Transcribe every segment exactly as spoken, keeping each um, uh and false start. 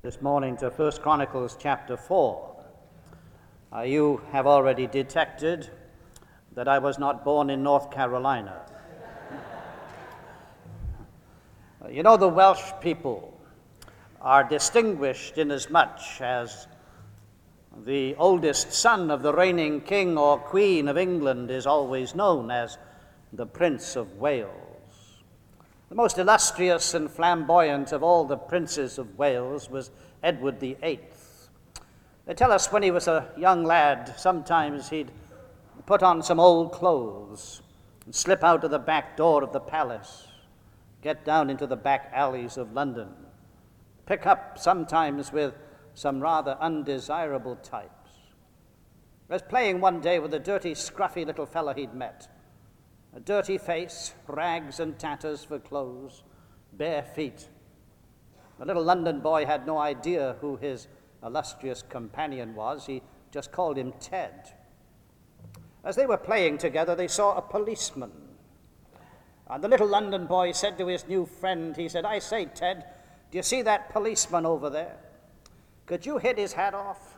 This morning to First Chronicles chapter four. Uh, you have already detected that I was not born in North Carolina. uh, you know, the Welsh people are distinguished inasmuch as the oldest son of the reigning king or queen of England is always known as the Prince of Wales. The most illustrious and flamboyant of all the princes of Wales was Edward the Eighth. They tell us when he was a young lad, sometimes he'd put on some old clothes and slip out of the back door of the palace, get down into the back alleys of London, pick up sometimes with some rather undesirable types. He was playing one day with a dirty, scruffy little fellow he'd met. A dirty face, rags and tatters for clothes, bare feet. The little London boy had no idea who his illustrious companion was. He just called him Ted. As they were playing together, they saw a policeman. And the little London boy said to his new friend, he said, "I say, Ted, do you see that policeman over there? Could you hit his hat off?"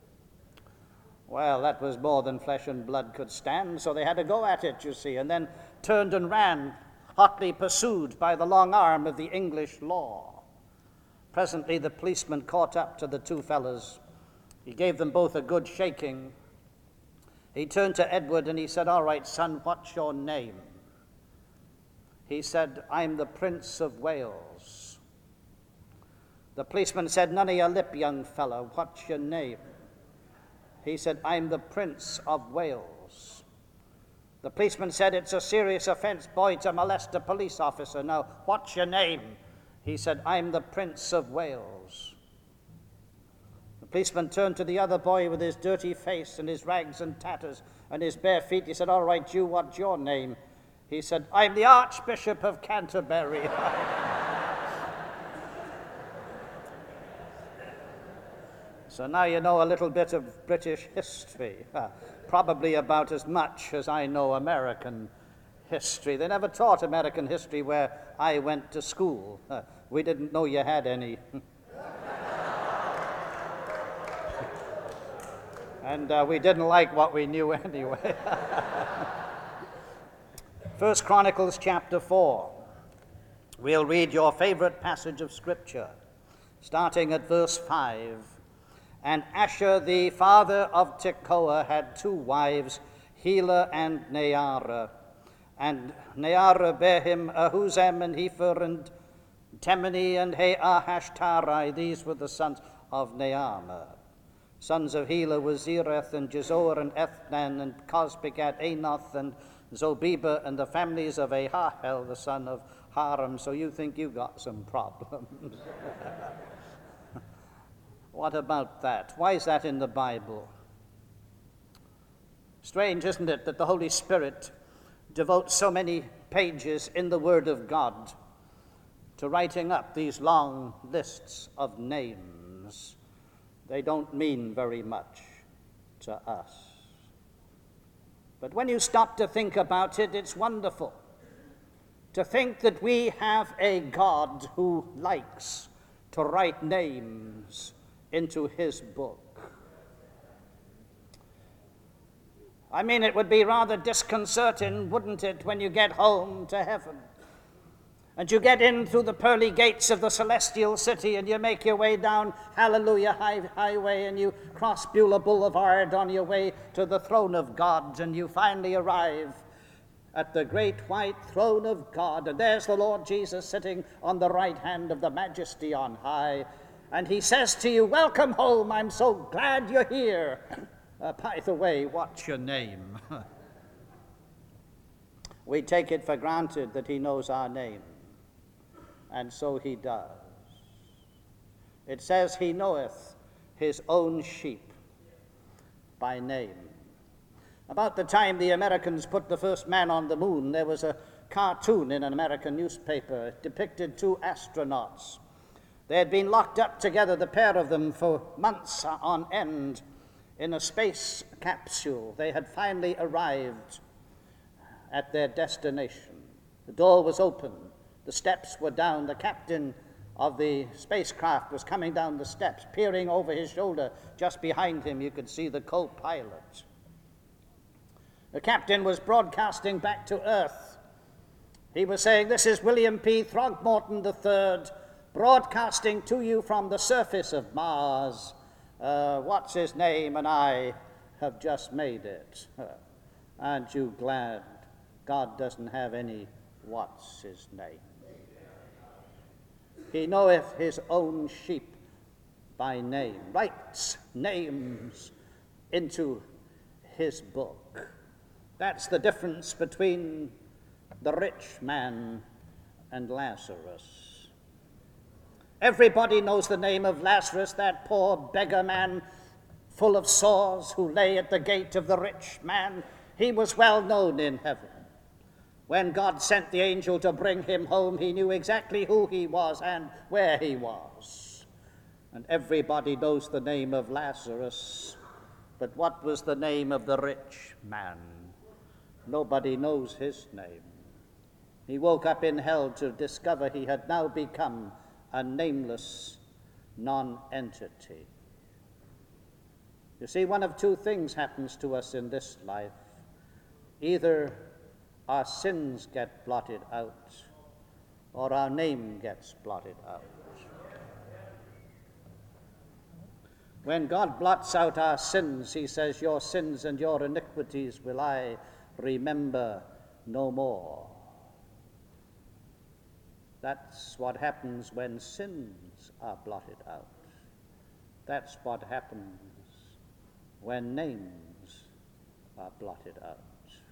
Well, that was more than flesh and blood could stand, so they had to go at it, you see, and then turned and ran, hotly pursued by the long arm of the English law. Presently, the policeman caught up to the two fellows. He gave them both a good shaking. He turned to Edward and he said, "All right, son, what's your name?" He said, "I'm the Prince of Wales." The policeman said, "None of your lip, young fellow. What's your name?" He said, "I'm the Prince of Wales." The policeman said, "It's a serious offense, boy, to molest a police officer. Now, what's your name?" He said, "I'm the Prince of Wales." The policeman turned to the other boy with his dirty face and his rags and tatters and his bare feet. He said, "All right, you, what's your name?" He said, "I'm the Archbishop of Canterbury." So now you know a little bit of British history, uh, probably about as much as I know American history. They never taught American history where I went to school. Uh, we didn't know you had any. and uh, we didn't like what we knew anyway. First Chronicles chapter four. We'll read your favorite passage of Scripture, starting at verse five. And Asher, the father of Tekoa, had two wives, Helah and Neara. And Neara bare him Ahuzam and Hepher and Temeni and Ahashtari. These were the sons of Naamah. Sons of Helah were Zereth and Jezor and Ethnan, and Koz begat Anoth and Zobeba, and the families of Ahahel, the son of Haram. So you think you got some problems. What about that? Why is that in the Bible? Strange, isn't it, that the Holy Spirit devotes so many pages in the Word of God to writing up these long lists of names. They don't mean very much to us. But when you stop to think about it, it's wonderful to think that we have a God who likes to write names into his book. I mean, it would be rather disconcerting, wouldn't it, when you get home to heaven and you get in through the pearly gates of the celestial city and you make your way down Hallelujah high, Highway and you cross Beulah Boulevard on your way to the throne of God, and you finally arrive at the great white throne of God, and there's the Lord Jesus sitting on the right hand of the Majesty on high. And he says to you, "Welcome home, I'm so glad you're here. Uh, by the way, what's your name?" We take it for granted that he knows our name, and so he does. It says he knoweth his own sheep by name. About the time the Americans put the first man on the moon, there was a cartoon in an American newspaper. It depicted two astronauts. They had been locked up together, the pair of them, for months on end in a space capsule. They had finally arrived at their destination. The door was open. The steps were down. The captain of the spacecraft was coming down the steps, peering over his shoulder. Just behind him, you could see the co-pilot. The captain was broadcasting back to Earth. He was saying, "This is William P. Throgmorton the third, broadcasting to you from the surface of Mars. Uh, what's his name and I have just made it. Aren't you glad God doesn't have any what's his name? He knoweth his own sheep by name," writes names into his book. That's the difference between the rich man and Lazarus. Everybody knows the name of Lazarus, that poor beggar man full of sores who lay at the gate of the rich man. He was well known in heaven. When God sent the angel to bring him home, he knew exactly who he was and where he was. And everybody knows the name of Lazarus. But what was the name of the rich man? Nobody knows his name. He woke up in hell to discover he had now become a nameless non-entity. You see, one of two things happens to us in this life. Either our sins get blotted out, or our name gets blotted out. When God blots out our sins, he says, "Your sins and your iniquities will I remember no more." That's what happens when sins are blotted out. That's what happens when names are blotted out.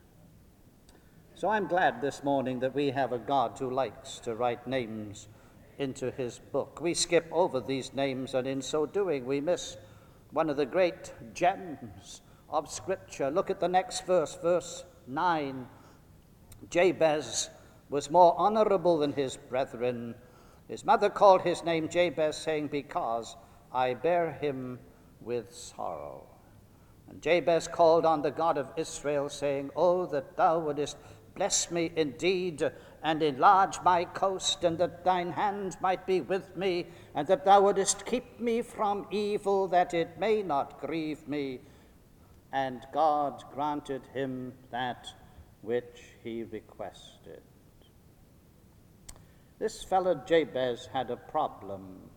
So I'm glad this morning that we have a God who likes to write names into his book. We skip over these names, and in so doing we miss one of the great gems of Scripture. Look at the next verse, verse nine. Jabez was more honorable than his brethren. His mother called his name Jabez, saying, "Because I bear him with sorrow." And Jabez called on the God of Israel, saying, "Oh, that thou wouldest bless me indeed, and enlarge my coast, and that thine hand might be with me, and that thou wouldest keep me from evil, that it may not grieve me." And God granted him that which he requested. This fellow Jabez had a problem.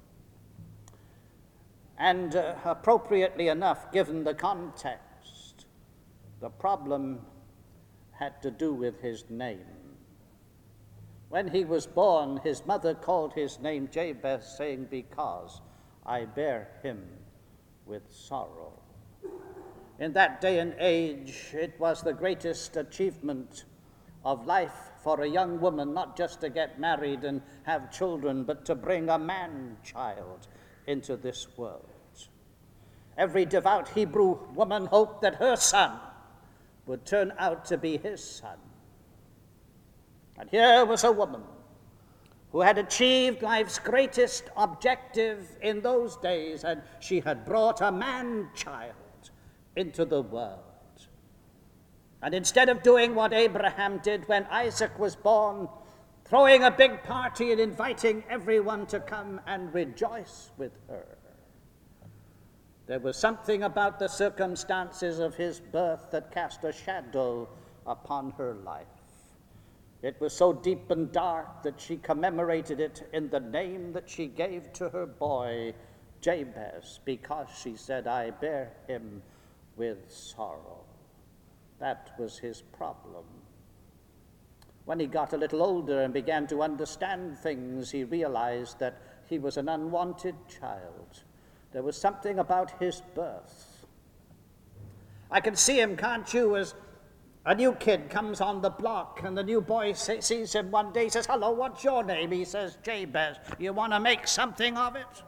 And uh, appropriately enough, given the context, the problem had to do with his name. When he was born, his mother called his name Jabez, saying, "Because I bear him with sorrow." In that day and age, it was the greatest achievement of life for a young woman, not just to get married and have children, but to bring a man-child into this world. Every devout Hebrew woman hoped that her son would turn out to be his son. And here was a woman who had achieved life's greatest objective in those days, and she had brought a man-child into the world. And instead of doing what Abraham did when Isaac was born, throwing a big party and inviting everyone to come and rejoice with her, there was something about the circumstances of his birth that cast a shadow upon her life. It was so deep and dark that she commemorated it in the name that she gave to her boy, Jabez, because she said, "I bear him with sorrow." That was his problem. When he got a little older and began to understand things, he realized that he was an unwanted child. There was something about his birth. I can see him, can't you, as a new kid comes on the block and the new boy sees him one day, says, "Hello, what's your name?" He says, "Jabez. You want to make something of it?"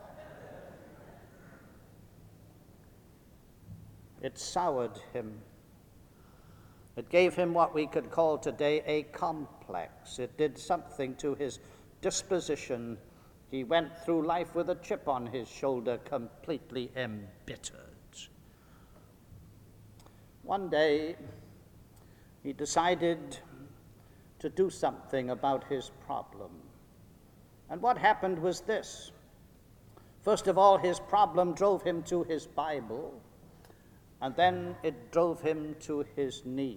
It soured him. It gave him what we could call today a complex. It did something to his disposition. He went through life with a chip on his shoulder, completely embittered. One day, he decided to do something about his problem. And what happened was this. First of all, his problem drove him to his Bible, and then it drove him to his knees.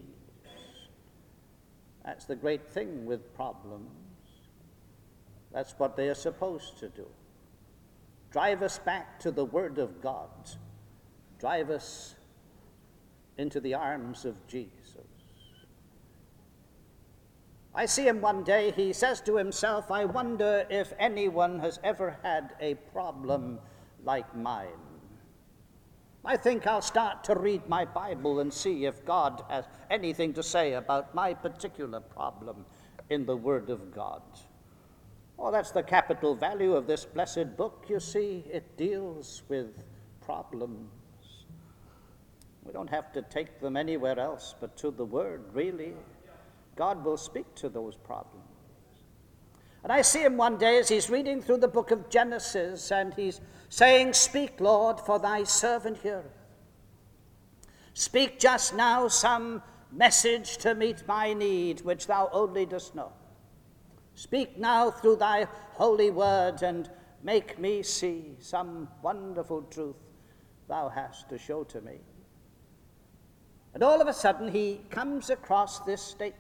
That's the great thing with problems. That's what they are supposed to do. Drive us back to the Word of God. Drive us into the arms of Jesus. I see him one day, he says to himself, I wonder if anyone has ever had a problem like mine. I think I'll start to read my Bible and see if God has anything to say about my particular problem in the Word of God. Oh, that's the capital value of this blessed book, you see. It deals with problems. We don't have to take them anywhere else but to the Word, really. God will speak to those problems. And I see him one day as he's reading through the book of Genesis, and he's saying, Speak, Lord, for thy servant heareth. Speak just now some message to meet my need, which thou only dost know. Speak now through thy holy word, and make me see some wonderful truth thou hast to show to me. And all of a sudden he comes across this statement.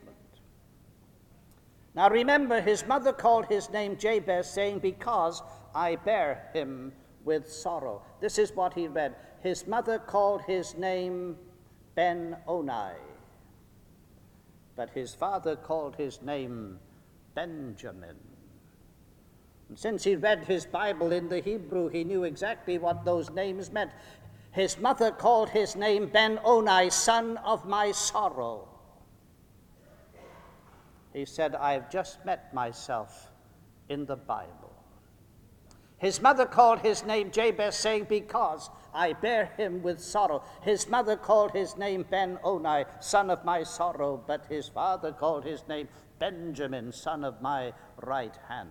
Now remember, his mother called his name Jabez, saying, Because I bear him with sorrow. This is what he read. His mother called his name Ben-Oni, but his father called his name Benjamin. And since he read his Bible in the Hebrew, he knew exactly what those names meant. His mother called his name Ben-Oni, son of my sorrow. He said, I've just met myself in the Bible. His mother called his name Jabez, saying, Because I bear him with sorrow. His mother called his name Ben-Oni, son of my sorrow, but his father called his name Benjamin, son of my right hand.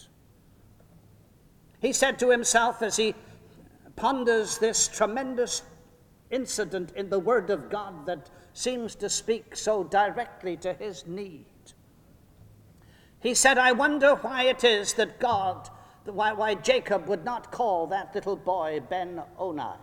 He said to himself as he ponders this tremendous incident in the Word of God that seems to speak so directly to his need. He said, I wonder why it is that God, why, why Jacob would not call that little boy Ben-Oni.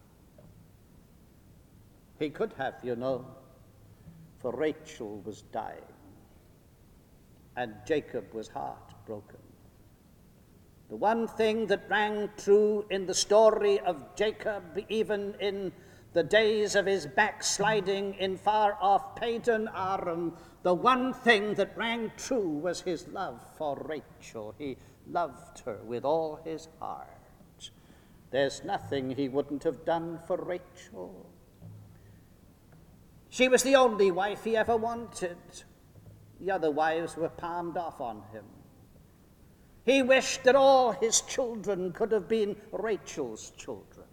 He could have, you know, for Rachel was dying, and Jacob was heartbroken. The one thing that rang true in the story of Jacob, even in the days of his backsliding in far-off Padan Aram, the one thing that rang true was his love for Rachel. He loved her with all his heart. There's nothing he wouldn't have done for Rachel. She was the only wife he ever wanted. The other wives were palmed off on him. He wished that all his children could have been Rachel's children.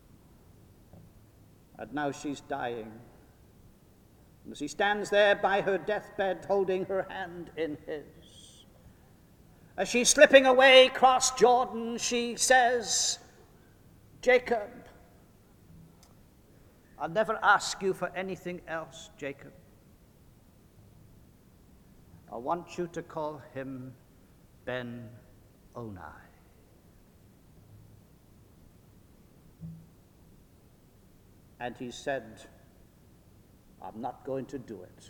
And now she's dying. As he stands there by her deathbed, holding her hand in his. As she's slipping away across Jordan, she says, Jacob, I'll never ask you for anything else, Jacob. I want you to call him Ben-Oni. And he said, I'm not going to do it.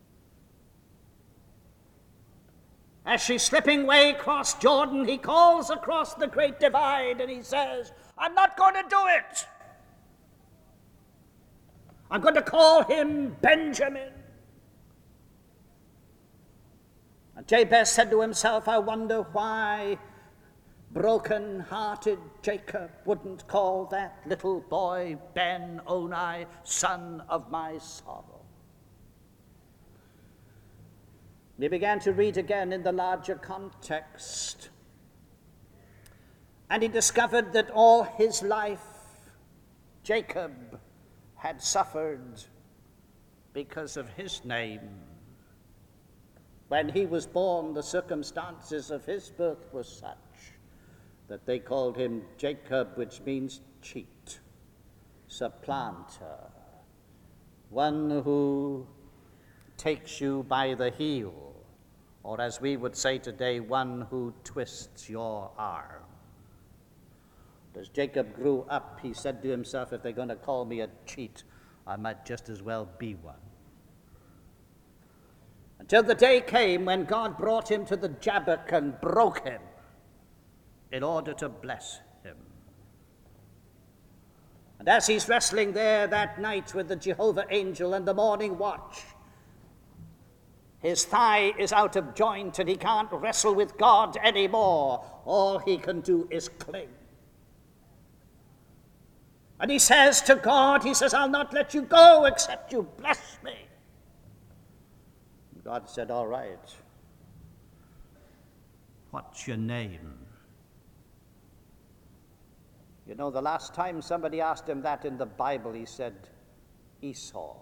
As she's slipping away across Jordan, he calls across the great divide and he says, I'm not going to do it. I'm going to call him Benjamin. And Jabez said to himself, I wonder why broken-hearted Jacob wouldn't call that little boy Ben-Oni, son of my sorrow. He began to read again in the larger context, and he discovered that all his life Jacob had suffered because of his name. When he was born, the circumstances of his birth were such that they called him Jacob, which means cheat, supplanter, one who takes you by the heel or as we would say today, one who twists your arm. As Jacob grew up, he said to himself, if they're going to call me a cheat, I might just as well be one. Until the day came when God brought him to the Jabbok and broke him in order to bless him. And as he's wrestling there that night with the Jehovah angel and the morning watch, his thigh is out of joint and he can't wrestle with God anymore. All he can do is cling. And he says to God, he says, I'll not let you go except you bless me. God said, all right. What's your name? You know, the last time somebody asked him that in the Bible, he said, Esau.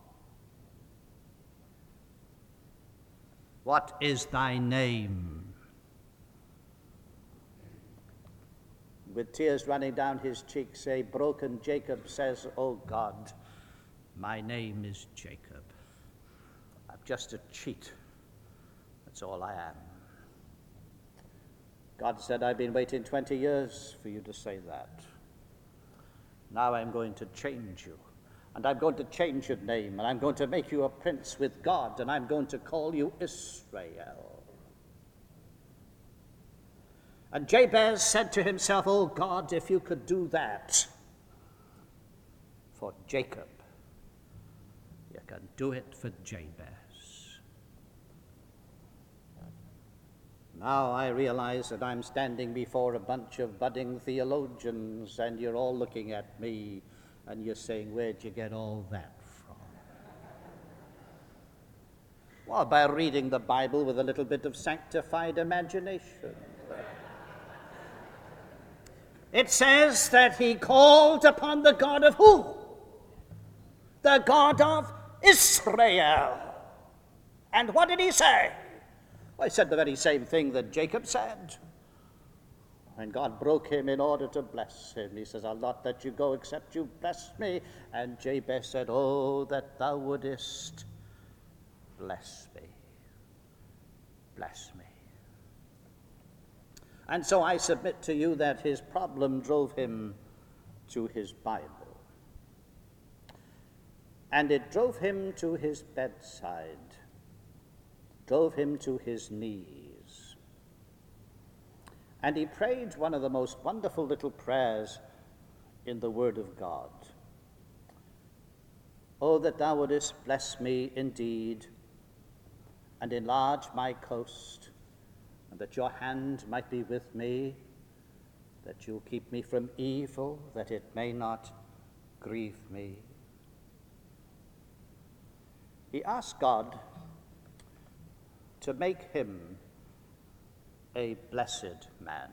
What is thy name? With tears running down his cheeks, a broken Jacob says, oh God, my name is Jacob. I'm just a cheat. That's all I am. God said, I've been waiting twenty years for you to say that. Now I'm going to change you. And I'm going to change your name. And I'm going to make you a prince with God. And I'm going to call you Israel. And Jabez said to himself, oh God, if you could do that for Jacob, you can do it for Jabez. Now I realize that I'm standing before a bunch of budding theologians, and you're all looking at me, and you're saying, where'd you get all that from? Well, by reading the Bible with a little bit of sanctified imagination. It says that he called upon the God of who? The God of Israel. And what did he say? Well, he said the very same thing that Jacob said. When God broke him in order to bless him, he says, I'll not let you go except you bless me. And Jabez said, oh, that thou wouldest bless me. Bless me. And so I submit to you that his problem drove him to his Bible. And it drove him to his bedside, drove him to his knees. And he prayed one of the most wonderful little prayers in the Word of God. Oh, that thou wouldest bless me indeed, and enlarge my coast, and that your hand might be with me, that you'll keep me from evil, that it may not grieve me. He asked God to make him a blessed man.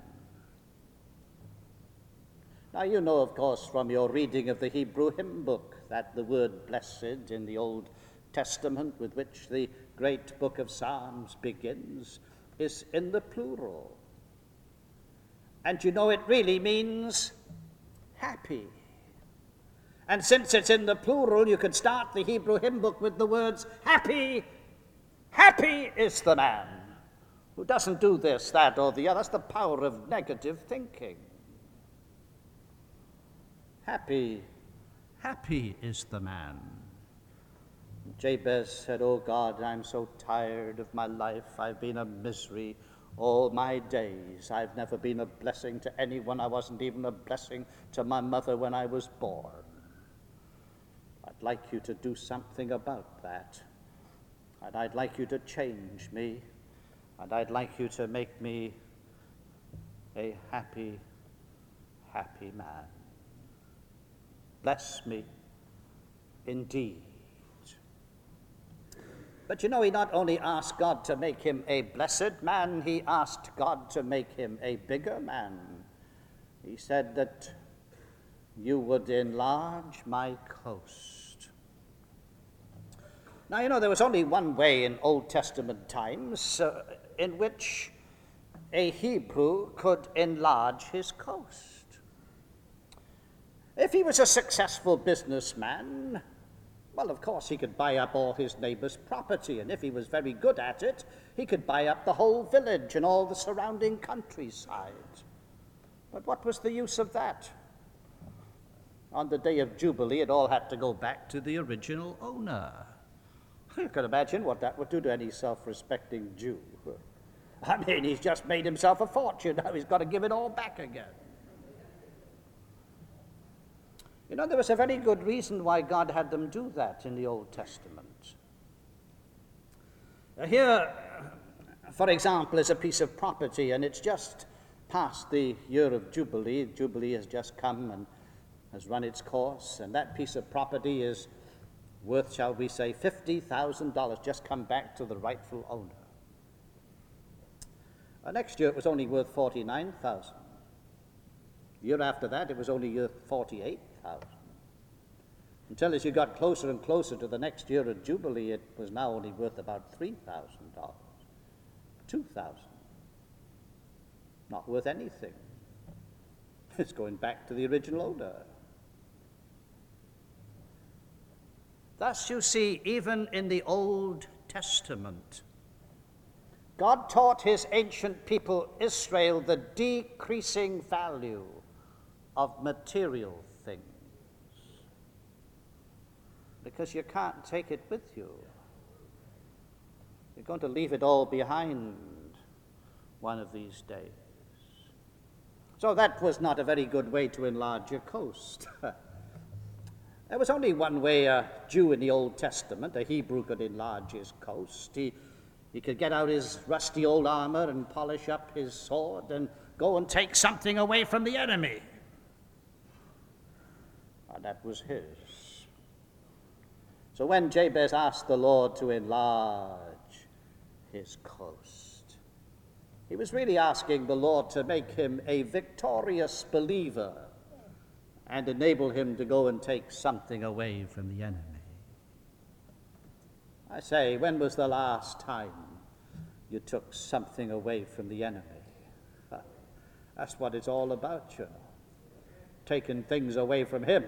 Now, you know, of course, from your reading of the Hebrew hymn book, that the word blessed in the Old Testament, with which the great book of Psalms begins, is in the plural. And you know, it really means happy. And since it's in the plural, you could start the Hebrew hymn book with the words, happy, happy is the man who doesn't do this, that, or the other. That's the power of negative thinking. Happy, happy is the man. Jabez said, oh God, I'm so tired of my life. I've been a misery all my days. I've never been a blessing to anyone. I wasn't even a blessing to my mother when I was born. I'd like you to do something about that. And I'd like you to change me. And I'd like you to make me a happy, happy man. Bless me indeed. But you know, he not only asked God to make him a blessed man, he asked God to make him a bigger man. He said that you would enlarge my coast. Now, you know, there was only one way in Old Testament times uh, in which a Hebrew could enlarge his coast. If he was a successful businessman, Well, of course, he could buy up all his neighbor's property, and if he was very good at it, he could buy up the whole village and all the surrounding countryside. But what was the use of that? On the day of Jubilee, it all had to go back to the original owner. You can imagine what that would do to any self-respecting Jew. I mean, he's just made himself a fortune. Now he's got to give it all back again. You know, there was a very good reason why God had them do that in the Old Testament. Here, for example, is a piece of property, and it's just past the year of Jubilee. Jubilee has just come and has run its course, and that piece of property is worth, shall we say, fifty thousand dollars, just come back to the rightful owner. Uh, next year, it was only worth forty-nine thousand dollars. The year after that, it was only worth forty-eight thousand dollars. Until as you got closer and closer to the next year of Jubilee, it was now only worth about three thousand dollars, two thousand dollars. Not worth anything. It's going back to the original owner. Thus, you see, even in the Old Testament, God taught his ancient people, Israel, the decreasing value of material things. Because you can't take it with you. You're going to leave it all behind one of these days. So that was not a very good way to enlarge your coast. There was only one way a Jew in the Old Testament, a Hebrew, could enlarge his coast. He, he could get out his rusty old armor and polish up his sword and go and take something away from the enemy. And that was his. So when Jabez asked the Lord to enlarge his coast, he was really asking the Lord to make him a victorious believer and enable him to go and take something away from the enemy. I say, when was the last time you took something away from the enemy? That's what it's all about, you know. Taking things away from him.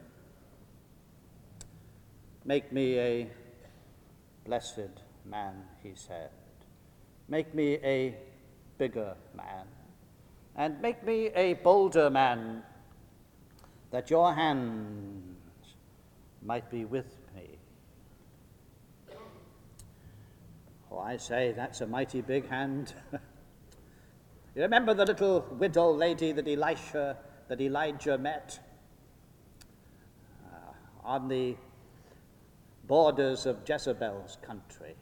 Make me a blessed man, he said. Make me a bigger man. And make me a bolder man, that your hands might be with me. Oh, I say, that's a mighty big hand. You remember the little widow lady that Elisha, that Elijah met uh, on the borders of Jezebel's country?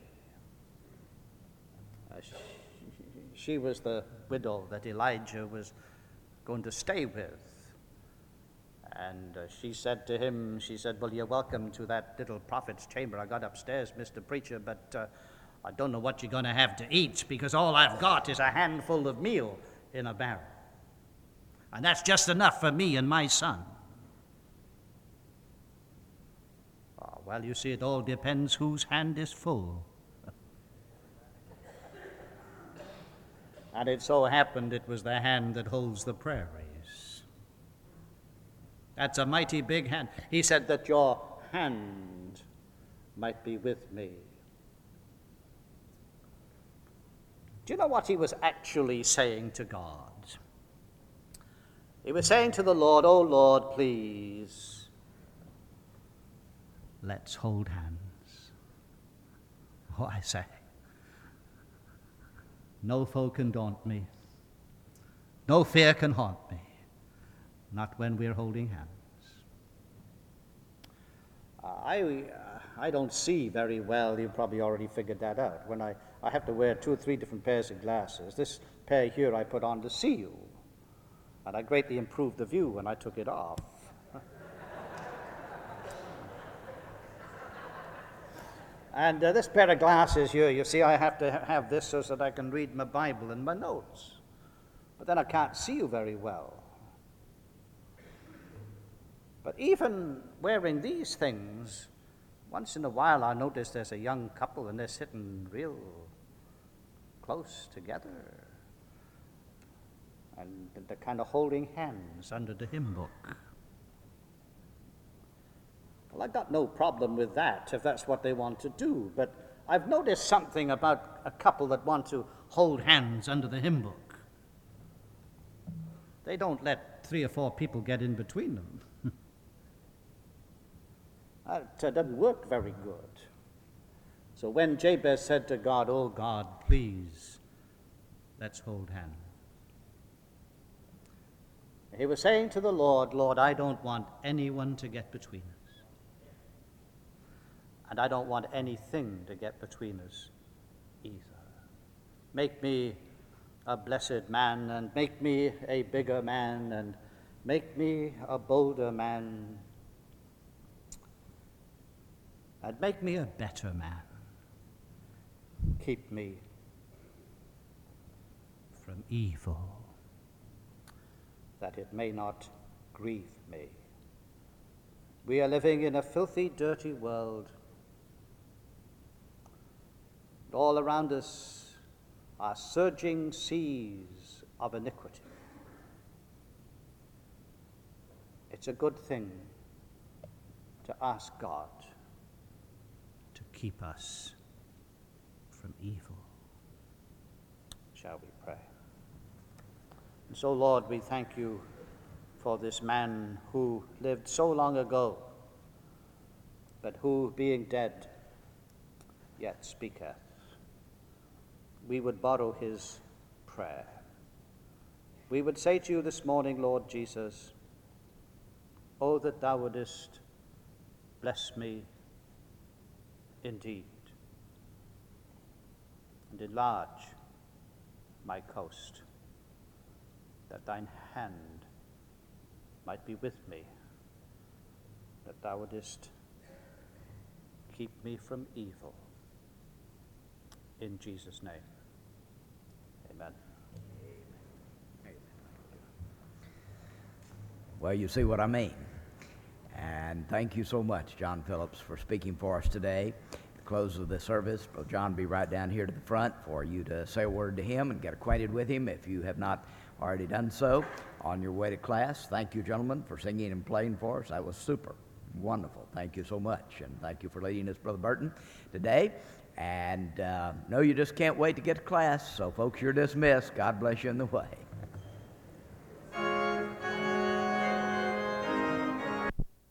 Uh, she, she was the widow that Elijah was going to stay with. And uh, she said to him, she said, well, you're welcome to that little prophet's chamber I got upstairs, Mister Preacher, but uh, I don't know what you're going to have to eat, because all I've got is a handful of meal in a barrel. And that's just enough for me and my son. Oh, well, you see, it all depends whose hand is full. And it so happened it was the hand that holds the prairies. That's a mighty big hand. He said that your hand might be with me. Do you know what he was actually saying to God? He was saying to the Lord, oh Lord, please, let's hold hands. Oh, I say, no foe can daunt me. No fear can haunt me. Not when we're holding hands. Uh, I, uh, I don't see very well. You've probably already figured that out. When I, I have to wear two or three different pairs of glasses. This pair here I put on to see you. And I greatly improved the view when I took it off. And uh, this pair of glasses here, you see, I have to ha- have this so that I can read my Bible and my notes. But then I can't see you very well. But even wearing these things, once in a while I notice there's a young couple and they're sitting real close together. And they're kind of holding hands under the hymn book. Well, I've got no problem with that if that's what they want to do, but I've noticed something about a couple that want to hold hands under the hymn book. They don't let three or four people get in between them. That uh, doesn't work very good. So when Jabez said to God, "Oh God, please, let's hold hands," he was saying to the Lord, "Lord, I don't want anyone to get between us. And I don't want anything to get between us either. Make me a blessed man, and make me a bigger man, and make me a bolder man, and make me a better man. Keep me from evil, that it may not grieve me." We are living in a filthy, dirty world. All around us are surging seas of iniquity. It's a good thing to ask God to keep us from evil. Shall we pray? And so, Lord, we thank you for this man who lived so long ago, but who, being dead, yet speaketh. We would borrow his prayer. We would say to you this morning, Lord Jesus, "Oh, that thou wouldest bless me indeed, and enlarge my coast, that thine hand might be with me, that thou wouldest keep me from evil. In Jesus' name, amen. Well, you see what I mean. And thank you so much, John Phillips, for speaking for us today. At the close of the service, Brother John will be right down here to the front for you to say a word to him and get acquainted with him if you have not already done so on your way to class. Thank you, gentlemen, for singing and playing for us. That was super. Wonderful. Thank you so much. And thank you for leading us, Brother Burton, today. And uh, no, you just can't wait to get to class. So, folks, you're dismissed. God bless you in the way.